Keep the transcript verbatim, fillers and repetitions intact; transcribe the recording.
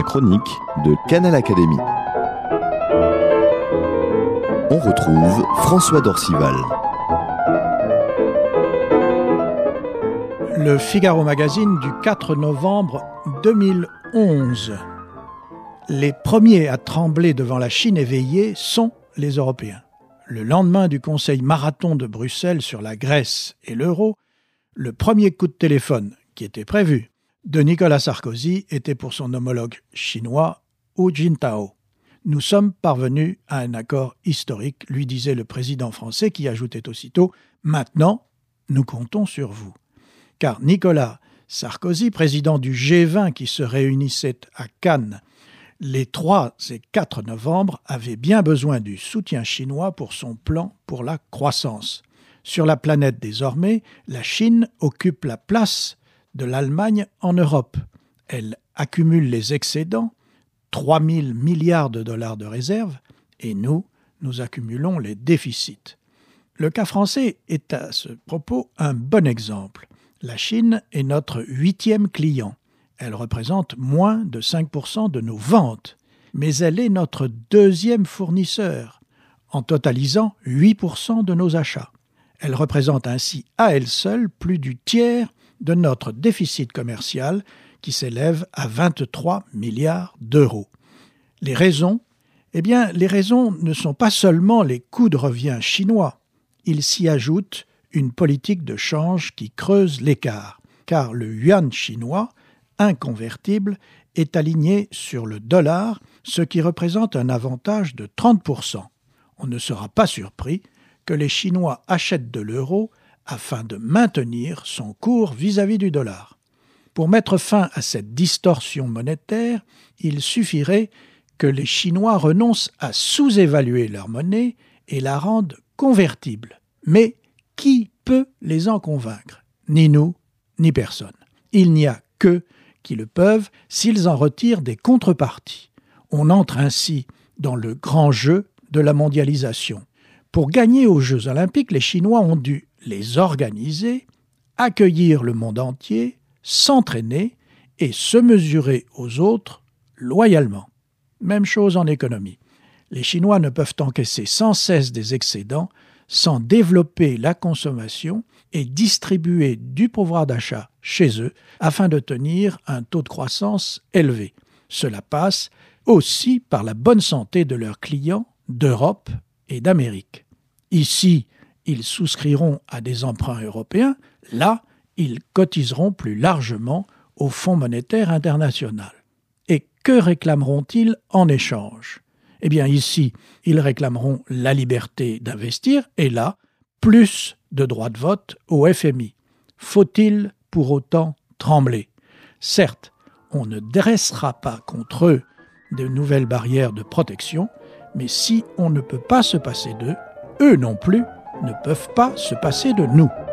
chronique de Canal Académie. On retrouve François Dorcival. Le Figaro Magazine du quatre novembre deux mille onze. Les premiers à trembler devant la Chine éveillée sont les Européens. Le lendemain du Conseil marathon de Bruxelles sur la Grèce et l'euro, le premier coup de téléphone qui était prévu de Nicolas Sarkozy était pour son homologue chinois Hu Jintao. Nous sommes parvenus à un accord historique, lui disait le président français qui ajoutait aussitôt « Maintenant, nous comptons sur vous ». Car Nicolas Sarkozy, président du G vingt qui se réunissait à Cannes les trois et quatre novembre, avait bien besoin du soutien chinois pour son plan pour la croissance. Sur la planète désormais, la Chine occupe la place de l'Allemagne en Europe. Elle accumule les excédents, trois mille milliards de dollars de réserves, et nous, nous accumulons les déficits. Le cas français est à ce propos un bon exemple. La Chine est notre huitième client. Elle représente moins de cinq pour cent de nos ventes, mais elle est notre deuxième fournisseur, en totalisant huit pour cent de nos achats. Elle représente ainsi à elle seule plus du tiers de notre déficit commercial qui s'élève à vingt-trois milliards d'euros. Les raisons ? Eh bien, les raisons ne sont pas seulement les coûts de revient chinois. Il s'y ajoute une politique de change qui creuse l'écart, car le yuan chinois, inconvertible, est aligné sur le dollar, ce qui représente un avantage de trente pour cent. On ne sera pas surpris que les Chinois achètent de l'euro afin de maintenir son cours vis-à-vis du dollar. Pour mettre fin à cette distorsion monétaire, il suffirait que les Chinois renoncent à sous-évaluer leur monnaie et la rendent convertible. Mais qui peut les en convaincre ? Ni nous, ni personne. Il n'y a qu'eux qui le peuvent s'ils en retirent des contreparties. On entre ainsi dans le grand jeu de la mondialisation. Pour gagner aux Jeux Olympiques, les Chinois ont dû les organiser, accueillir le monde entier, s'entraîner et se mesurer aux autres loyalement. Même chose en économie. Les Chinois ne peuvent encaisser sans cesse des excédents sans développer la consommation et distribuer du pouvoir d'achat chez eux afin de tenir un taux de croissance élevé. Cela passe aussi par la bonne santé de leurs clients d'Europe et d'Amérique. Ici, ils souscriront à des emprunts européens, là, ils cotiseront plus largement au Fonds monétaire international. Et que réclameront-ils en échange ? Eh bien ici, ils réclameront la liberté d'investir et là, plus de droits de vote au F M I. Faut-il pour autant trembler ? Certes, on ne dressera pas contre eux de nouvelles barrières de protection, mais si on ne peut pas se passer d'eux, eux non plus ne peuvent pas se passer de nous.